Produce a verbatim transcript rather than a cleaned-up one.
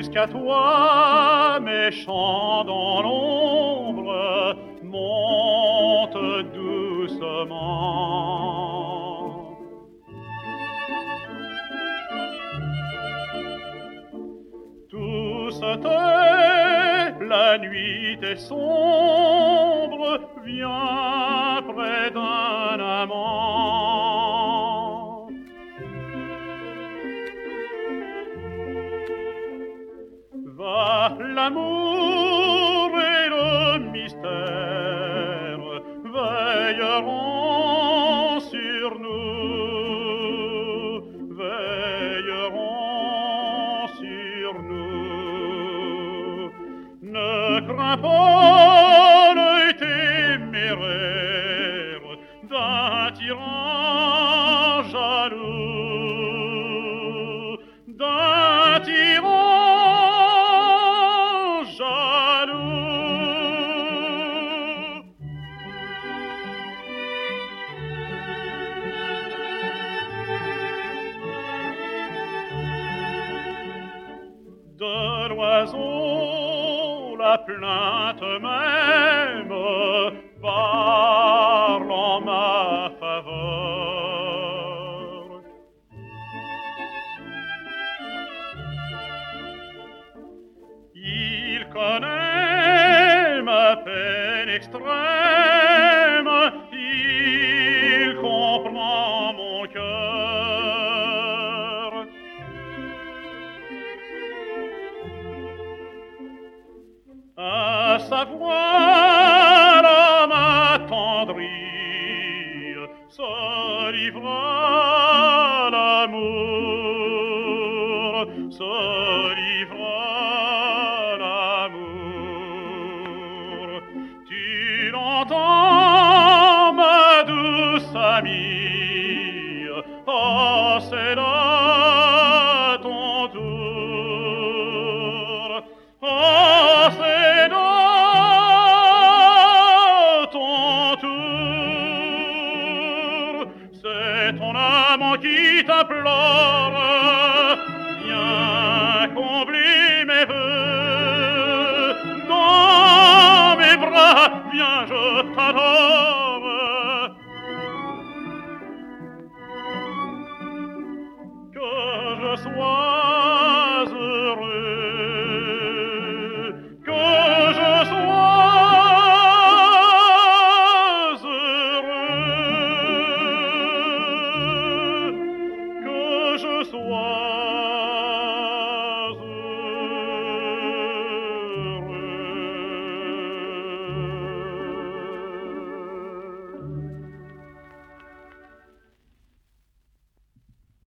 jusqu'à toi, mes chants dans l'ombre montent doucement. Tout se tait, la nuit est sombre, viens près d'un amant. Va, l'amour et le mystère veilleront sur nous, veilleront sur nous. Ne crains pas l'œil téméraire d'un tyran jaloux, d'un tyran de l'oiseau, la plainte même parle en ma faveur. Il connaît ma peine extrême, il comprend mon cœur. À savoir à m'attendrir, se livra l'amour, se livra l'amour. Tu l'entends, ma douce amie, oh, c'est là ton tour, oh, c'est là ton tour, c'est ton amant qui t'implore, viens combler mes vœux, dans mes bras, viens, je t'adore. Que je sois heureux, que je sois heureux, que je sois